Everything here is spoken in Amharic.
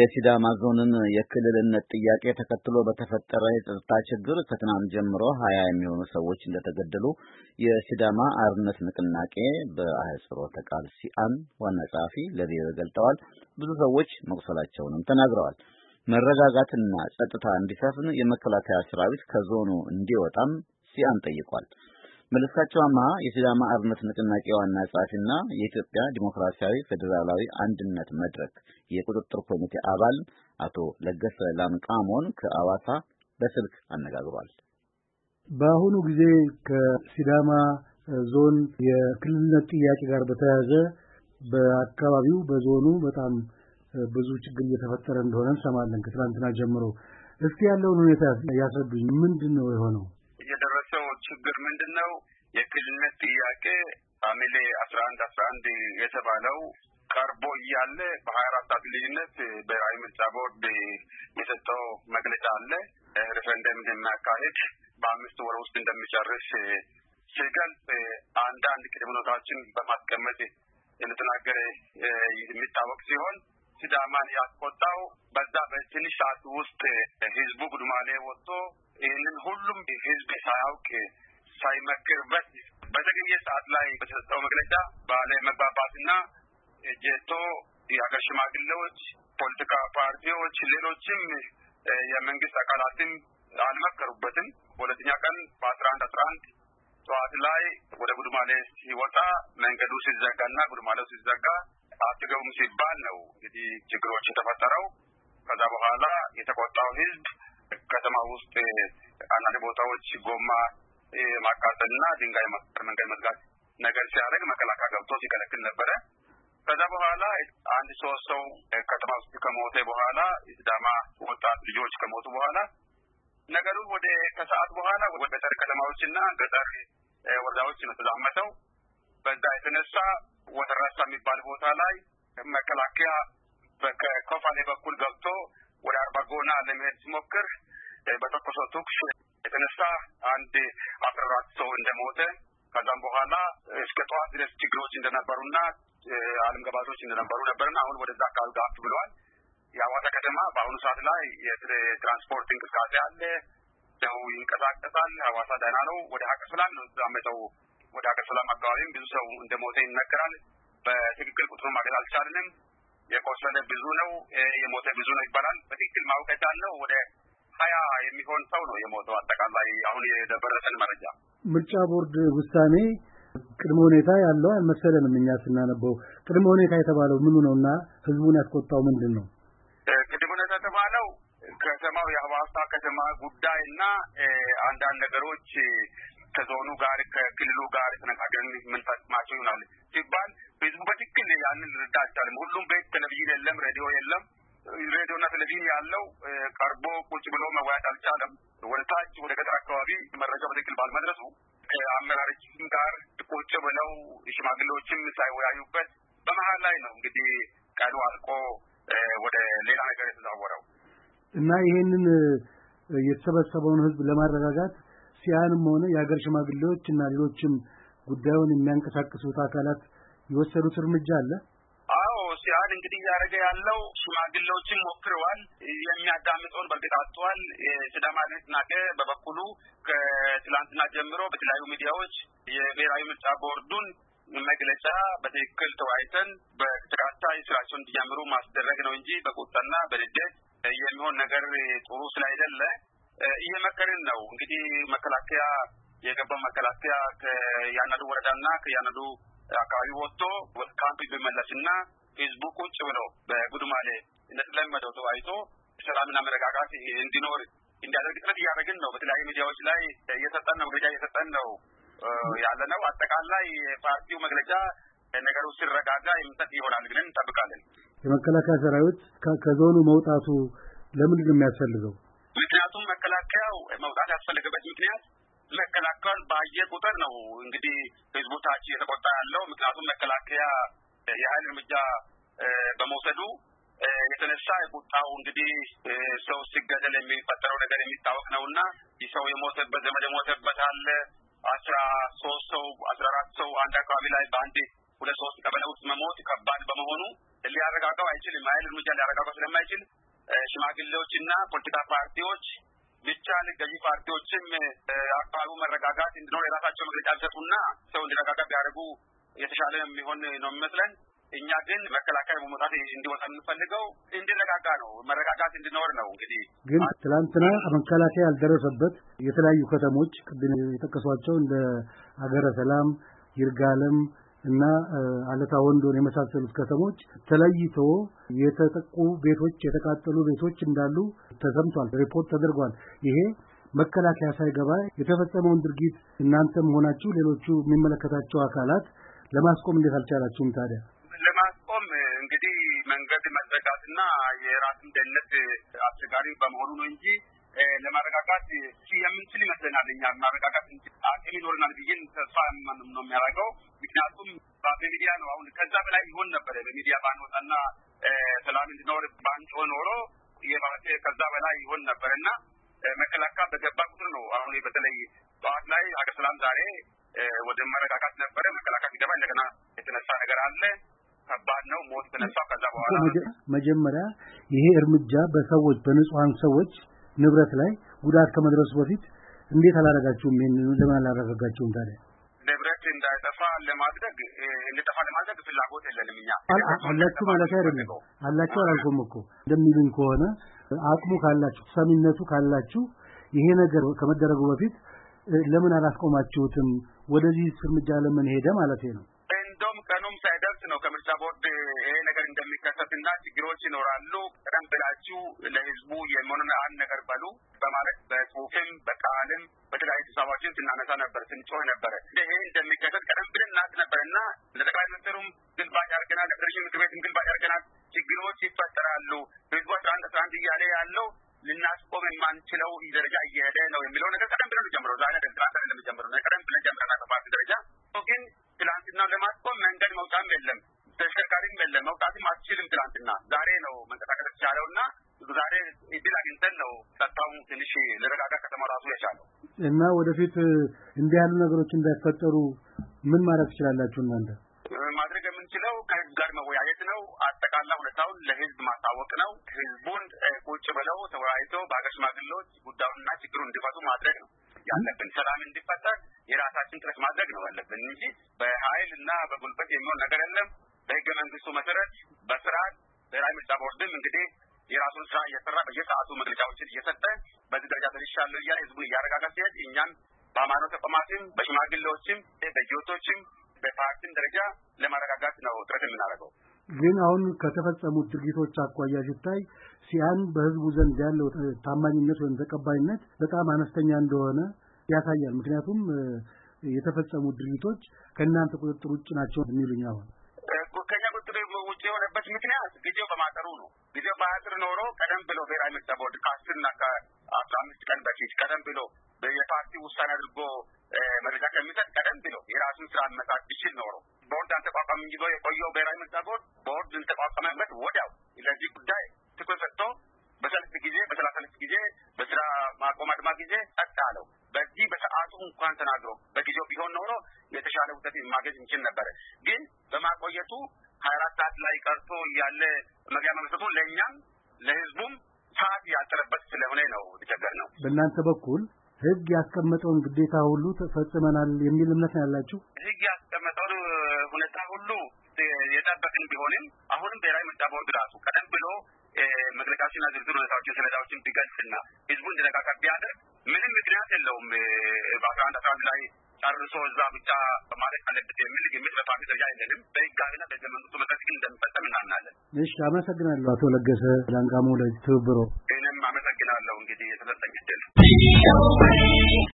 የሲዳማ ዞንን የክልልነት ጥያቄ ተከትሎ በተፈጠረ የጸጥታ ችግር ከትናንት ጀምሮ 20 የሚሆኑ ሰዎች እንደተገደሉ የሲዳማ አርነት ንቅናቄ በአህጽሮተ ቃል ሲአን ዋና ጸሐፊ ለቪኦኤ ገልጠዋል። ብዙ ሰዎች መቁሰላቸውንም ተናግረዋል። መረጋጋትና ጸጥታ እንዲሰፍን የመከላከያ ሰራዊት ከዞኑ እንዲወጣም ሲአን ጠይቋል። መለስካቸውማ የሲዳማ አርነት ንቅናቄ ዋና ጸሐፊና የኢትዮጵያ ዲሞክራሲያዊ ፌዴራላዊ አንድነት መድረክ የቁጥጥር ኮሚቴ አባል አቶ ለገሰ ላምቃሞን ከአዋሳ በስልክ አነጋግሯል። በአሁኑ ጊዜ ከሲዳማ ዞን የክልልነት ጥያቄ ጋር በተያያዘ በአካባቢው በዞኑ በጣም ብዙ ችግር እየተፈጠረ እንደሆነ እንሰማለን ከትናንትና ጀምሮ። እስኪ ያለውን ሁኔታ ያስረዱኝ። ምንድነው የሆነው? የደረሰው ችግር ምንድነው? የክልልነት ጥያቄ ሐምሌ 11 የተባለው ቀርቦ እያለ በ24 ሰዓት ልዩነት ብሔራዊ ምርጫ ቦርድ የሰጠው መግለጫ አለ። ሪፈረንደም እንደሚያካሂድ በ5 ወር ውስጥ እንደሚጨርስ ሲገልጽ አንዳንድ ቅድመ ሁኔታዎችን በማስቀመጥ እንደተናገረ የሚታወቅ ሲሆን ሲዳማን ያስቆጣው በዛ በትንሽ ሰዓት ውስጥ ህዝቡ ጉዱማሌ ወጥቶ ይህንን ሁሉም ህዝብ ሳያውቅ ሳይመክርበት በተገኘ ሰዓት ላይ በተሰጠው መግለጫ ባለ መግባባትና ጄቶ የሀገር ሽማግሌዎች፣ ፖለቲካ ፓርቲዎች፣ ሌሎችም የመንግስት አካላትም አልመከሩበትም። በሁለተኛ ቀን በ11 ጠዋት ላይ ወደ ጉዱማሌ ሲወጣ መንገዱ ሲዘጋና ጉዱማሌው ሲዘጋ አትገቡም ሲባል ነው እንግዲህ ችግሮች የተፈጠረው። ከዛ በኋላ የተቆጣው ህዝብ ከተማ ውስጥ አንዳንድ ቦታዎች ጎማ ማቃጠልና ድንጋይ መንገድ መዝጋት ነገር ሲያደርግ መከላከያ ገብቶ ሲከለክል ነበረ። ከዛ በኋላ አንድ 3 ሰው ከተማ ውስጥ ከሞተ በኋላ የሲዳማ ወጣት ልጆች ከሞቱ በኋላ ነገሩ ወደ ከሰዓት በኋላ ወደ ገጠር ከተማዎችና ገጠር ወረዳዎች ነው ተዛመተው። በዛ የተነሳ ወተራሳ የሚባል ቦታ ላይ መከላከያ በከፋሌ በኩል ገብቶ ወደ አርባጎና ለመሄድ ሲሞክር በተኮሰው ተኩስ የተነሳ አንድ 14 ሰው እንደሞተ ከዛም በኋላ እስከ ጠዋት ድረስ ችግሮች እንደነበሩና አለመግባባቶች እንደነበሩ ነበርና አሁን ወደዛ አካባቢ ጋፍ ብለዋል። የአዋሳ ከተማ በአሁኑ ሰዓት ላይ የትራንስፖርት እንቅስቃሴ አለ። ሰው ይንቀሳቀሳል። አዋሳ ደህና ነው። ወደ ሀገር ሰላም ነው ተዛመተው። ወደ ሀገር ሰላም አካባቢም ብዙ ሰው እንደሞተ ይነገራል። በትክክል ቁጥሩን ማግኘት አልቻልንም። የቆሰለ ብዙ ነው፣ የሞተ ብዙ ነው ይባላል። በትክክል ማወቅ ያለው ወደ 20 የሚሆን ሰው ነው የሞተው። አጠቃላይ አሁን የደረሰን መረጃ ምርጫ ቦርድ ውሳኔ ቅድመ ሁኔታ ያለው አልመሰለንም። እኛ ስናነበው ቅድመ ሁኔታ የተባለው ምኑ ነውና ህዝቡን ያስቆጣው ምንድነው? ቅድመ ሁኔታ የተባለው ከተማው የሐዋሳ ከተማ ጉዳይና አንዳንድ ነገሮች ከዞኑ ጋር ከክልሉ ጋር ተነጋግረን የምንፈጽማቸው ይሆናል ሲባል ህዝቡ በትክክል ያንን ልረዳ አልቻለም። ሁሉም ቤት ቴሌቪዥን የለም፣ ሬዲዮ የለም። ሬዲዮና ቴሌቪዥን ያለው ቀርቦ ቁጭ ብሎ መወያየት አልቻለም። ወደ ታች ወደ ገጠር አካባቢ መረጃው በትክክል ባልመድረሱ ከአመራሮችም ጋር ቁጭ ብለው ሽማግሌዎችም ሳይወያዩበት በመሀል ላይ ነው እንግዲህ ቀኑ አልቆ ወደ ሌላ ነገር የተዛወረው እና ይሄንን የተሰበሰበውን ህዝብ ለማረጋጋት ሲያንም ሆነ የሀገር ሽማግሌዎች እና ሌሎችም ጉዳዩን የሚያንቀሳቅሱት አካላት የወሰዱት እርምጃ አለ። አዎ ሲያን እንግዲህ ያረገ ያለው ሽማግሌዎችን ሞክረዋል። የሚያዳምጠውን በርግጥ አጥቷል። ሲዳማ ንቅናቄ በበኩሉ ከትላንትና ጀምሮ በተለያዩ ሚዲያዎች የብሔራዊ ምርጫ ቦርዱን መግለጫ በትክክል ተወያይተን በተከታታይ ስራቸውን እንዲጀምሩ ማስደረግ ነው እንጂ በቁጣና በንዴት የሚሆን ነገር ጥሩ ስላይደለ እየመከርን ነው። እንግዲህ መከላከያ የገባው መከላከያ ከያናዱ ወረዳና ከያናዱ አካባቢ ወጥቶ ወደ ካምፕ ቢመለስና ህዝቡ ቁጭ ብሎ በጉዱማሌ እንደተለመደው ተወያይቶ ሰላምና መረጋጋት እንዲኖር እንዲያደርግ ጥረት እያደረግን ነው። በተለያዩ ሚዲያዎች ላይ እየሰጠን ነው፣ መግለጫ እየሰጠን ነው ያለ ነው። አጠቃላይ ፓርቲው መግለጫ ነገሩ ሲረጋጋ የሚሰጥ ይሆናል ብለን እንጠብቃለን። የመከላከያ ሰራዊት ከዞኑ መውጣቱ ለምንድን ነው የሚያስፈልገው? ምክንያቱም መከላከያው መውጣት ያስፈልገበት ምክንያት መከላከያውን ባየ ቁጥር ነው እንግዲህ ህዝቡ ታች እየተቆጣ ያለው። ምክንያቱም መከላከያ የኃይል እርምጃ በመውሰዱ የተነሳ ቁጣው እንግዲህ ሰው ሲገደል የሚፈጠረው ነገር የሚታወቅ ነውና ሰው የሞተበት ዘመድ የሞተበት አለ። 13 ሰው 14 ሰው አንድ አካባቢ ላይ በአንድ 2-3 ቀበሌ ውስጥ መሞት ከባድ በመሆኑ ሊያረጋጋው አይችልም። ኃይል እርምጃ ሊያረጋጋው ስለማይችል ሽማግሌዎችና ፖለቲካ ፓርቲዎች ብቻ ገዢ ፓርቲዎችም አካባቢው መረጋጋት እንዲኖር የራሳቸው መግለጫ አልሰጡና ሰው እንዲረጋጋ ቢያደርጉ የተሻለ የሚሆን ነው የሚመስለን። እኛ ግን መከላከያ በመውጣት እንዲወጣ የምንፈልገው እንዲረጋጋ ነው፣ መረጋጋት እንዲኖር ነው። እንግዲህ ግን ትላንትና መከላከያ ያልደረሰበት የተለያዩ ከተሞች ቅድም የጠቀሷቸው እንደ ሀገረ ሰላም፣ ይርጋለም እና አለታ ወንዶን የመሳሰሉት ከተሞች ተለይቶ የተጠቁ ቤቶች የተቃጠሉ ቤቶች እንዳሉ ተሰምቷል፣ ሪፖርት ተደርጓል። ይሄ መከላከያ ሳይገባ የተፈጸመውን ድርጊት እናንተም ሆናችሁ ሌሎቹ የሚመለከታቸው አካላት ለማስቆም እንዴት አልቻላችሁም ታዲያ? ለማስቆም እንግዲህ መንገድ መዘጋትና የራስን ደህንነት አስቸጋሪ በመሆኑ ነው እንጂ ለማረጋጋት የምንችል ይመስለናል። እኛ ማረጋጋት አቅም ይኖረናል ብዬን ተስፋ ነው የሚያደርገው። ምክንያቱም በሚዲያ ነው። አሁን ከዛ በላይ ይሆን ነበር። በሚዲያ ባንወጣና ሰላም እንዲኖር ባንጮ ኖሮ የባሰ ከዛ በላይ ይሆን ነበርና መከላከያ በገባ ቁጥር ነው። አሁን በተለይ ጠዋት ላይ ሀገር ሰላም ዛሬ ወደ መረጋጋት ነበረ። መከላከያ ሲገባ እንደገና የተነሳ ነገር አለ። ከባድ ነው። ሞት ተነሳ። ከዛ በኋላ መጀመሪያ ይሄ እርምጃ በሰዎች በንጹሃን ሰዎች ንብረት ላይ ጉዳት ከመድረሱ በፊት እንዴት አላረጋችሁም? ለምን አላረጋጋችሁም ታዲያ? ንብረት እንዳይጠፋ ለማድረግ ፍላጎት የለንም። እኛ አላችሁ ማለት አይደለም። አላችሁ አላልኩም እኮ እንደሚሉኝ ከሆነ አቅሙ ካላችሁ ሰሚነቱ ካላችሁ ይሄ ነገር ከመደረጉ በፊት ለምን አላስቆማችሁትም? ወደዚህ እርምጃ ለምን ሄደ ማለት ነው? እንደውም ቀኑም ሳይደርስ ነው ከምርጫ ቦርድ ይሄ ነገር እንደሚከሰትና ችግሮች ይኖራሉ ቀደም ብላችሁ ለህዝቡ የሚሆነውን አንድ ነገር በሉ በማለት በጽሁፍም በቃልም በተለያዩ ስብሰባዎችን ስናነሳ ነበር፣ ስንጮህ ነበረ። ይሄ እንደሚከሰት ቀደም ብለን እናት ነበርና ለጠቅላይ ሚኒስትሩም ግልባጭ አድርገናል፣ ለፌዴሬሽን ምክር ቤትም ግልባጭ አድርገናል። ችግሮች ይፈጠራሉ። ህዝቡ 11 እያለ ያለው ልናስቆም የማንችለው ደረጃ እየሄደ ነው የሚለው ነገር ቀደም ብለን ጀምረው ዛሬ ትናንት እንደሚጀምረው ነው ቀደም ብለን ጀምረናል። በፓርቲ ደረጃ ግን ትናንትና ለማስቆም መንገድ መውጣም የለም፣ ተሽከርካሪም የለም፣ መውጣትም አትችልም። ትናንትና ዛሬ ነው መንቀሳቀስ የቻለውና ዛሬ እድል አግኝተን ነው ጸጥታውን ትንሽ ለረጋጋ ከተማ ራሱ የቻለው እና ወደፊት እንዲህ ያሉ ነገሮች እንዳይፈጠሩ ምን ማድረግ ትችላላችሁ እናንተ? ማድረግ የምንችለው ከህዝብ ጋር መወያየት ነው። አጠቃላይ ሁኔታውን ለህዝብ ማሳወቅ ነው። ህዝቡን ቁጭ ብለው ተወያይተው በሀገር ሽማግሌዎች ጉዳዩንና ችግሩን እንዲፈቱ ማድረግ ነው ያለብን። ሰላም እንዲፈጠር የራሳችን ጥረት ማድረግ ነው ያለብን እንጂ በኃይል እና በጉልበት የሚሆን ነገር የለም። በህገ መንግስቱ መሰረት በስርዓት ብሔራዊ ምርጫ ቦርድም እንግዲህ የራሱን ስራ እየሰራ በየሰዓቱ መግለጫዎችን እየሰጠ በዚህ ደረጃ ደርሻለሁ እያለ ህዝቡን እያረጋጋ ሲሄድ እኛም በሃይማኖት ተቋማትም በሽማግሌዎችም በጂኦቶችም በፓርቲም ደረጃ ለማረጋጋት ነው ጥረት የምናደርገው። ግን አሁን ከተፈጸሙት ድርጊቶች አኳያ ሲታይ ሲያን በህዝቡ ዘንድ ያለው ታማኝነት ወይም ተቀባይነት በጣም አነስተኛ እንደሆነ ያሳያል። ምክንያቱም የተፈጸሙት ድርጊቶች ከእናንተ ቁጥጥር ውጭ ናቸው የሚሉኝ አሁን ከኛ ቁጥጥር ውጭ የሆነበት ምክንያት ጊዜው በማጠሩ ነው። ጊዜው ባያጥር ኖሮ ቀደም ብሎ ብሔራዊ ምርጫ ቦርድ ከ10 እና ከ15 ቀን በፊት ቀደም ብሎ የፓርቲ ውሳኔ አድርጎ መረጃ ከሚሰጥ ቀደም ብሎ የራሱን ስራ መስራት ቢችል ኖሮ ቦርድ አልተቋቋመም እንጂ የቆየው ብሔራዊ ምርጫ ቦርድ ተቋቋመበት ወዲያው ለዚህ ጉዳይ ትኩረት ሰጥቶ በ30 ጊዜ በስራ ማቆም አድማ ጊዜ ጸጥ አለው። በዚህ በሰዓቱ እንኳን ተናግሮ በጊዜው ቢሆን ኖሮ የተሻለ ውጤት ማግኘት እንችል ነበር። ግን በማቆየቱ 24 ሰዓት ላይ ቀርቶ ያለ መግቢያ መስጠቱ ለእኛም ለህዝቡም ሰዓት ያጠረበት ስለሆነ ነው የተቸገርነው። በእናንተ በኩል ህግ ያስቀመጠውን ግዴታ ሁሉ ተፈጽመናል የሚል እምነት ነው ያላችሁ? ህግ ያስቀመጠውን ሁኔታ ሁሉ የጠበቅን ቢሆንም አሁንም ብሔራዊ ምርጫ ቦርድ ራሱ ቀደም ብሎ መግለጫዎችና ዝርዝር ሁኔታዎችን ሰነዳዎችን ቢገልጽና ህዝቡ እንዲረጋጋ ቢያደርግ ምንም ምክንያት የለውም። በ11 ላይ ጨርሶ እዛ ብቻ ማለት አለበት የሚል ግምት በፓርቲ ደረጃ የለንም። በህጋዊና በህገ መንግስቱ መሰረት ግን እንደሚፈጸም እናምናለን። እሺ፣ አመሰግናለሁ አቶ ለገሰ ላንጋሞ ለትብብሮ። እኔም አመሰግናለሁ እንግዲህ የተሰጠኝ እድል